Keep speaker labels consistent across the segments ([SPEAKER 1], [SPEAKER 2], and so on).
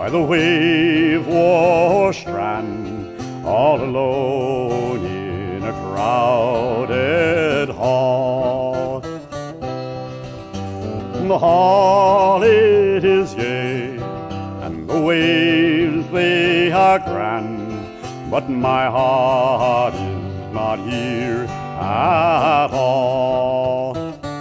[SPEAKER 1] by the wave-washed strand, all alone in a crowded hall. The hall it is gay, and the waves they are grand, but my heart is not here at all.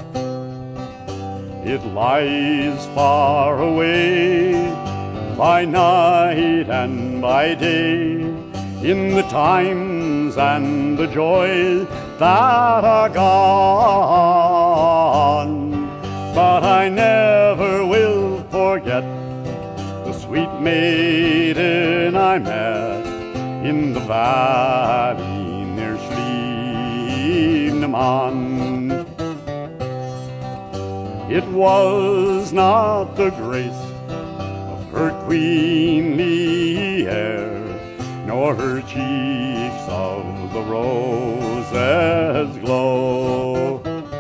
[SPEAKER 1] It lies far away by night and by day, in the times and the joys that are gone. But I never will forget the sweet maiden I met in the valley near Slievenamon. It was not the grace of her queenly hair, nor her cheeks of the roses glow,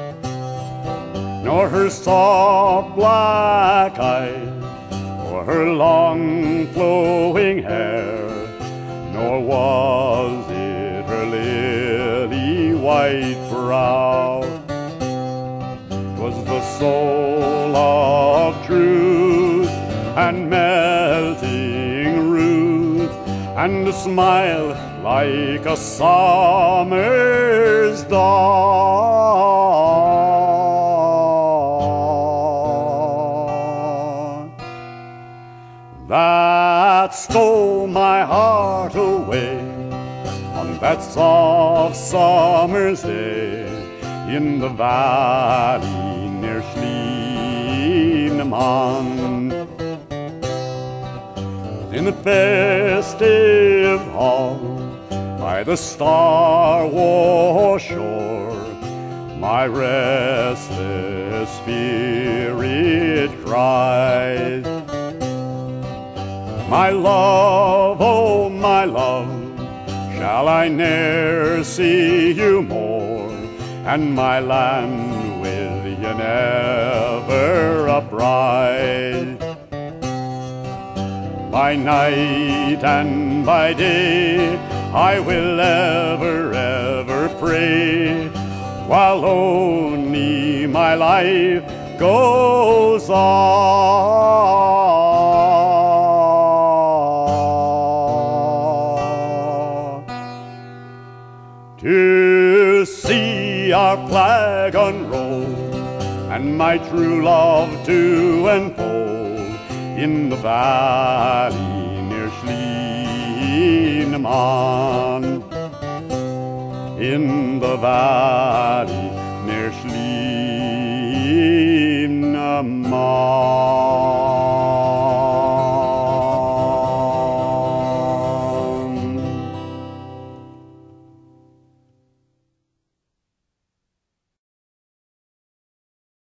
[SPEAKER 1] nor her soft black eyes, or her long flowing hair, nor was it her lily white brow. 'Twas the soul of truth and melting ruth, and a smile like a summer's dawn, that stole my heart away on that soft summer's day in the valley near Slievenamon. In the festive hall by the star-washed shore, my restless spirit cries, my love, oh my love, shall I ne'er see you more, and my land with you never a bride? By night and by day I will ever, ever pray, while only my life goes on, to see our flag unroll and my true love to unfold in the valley near Slievenamon, in the valley near Slievenamon.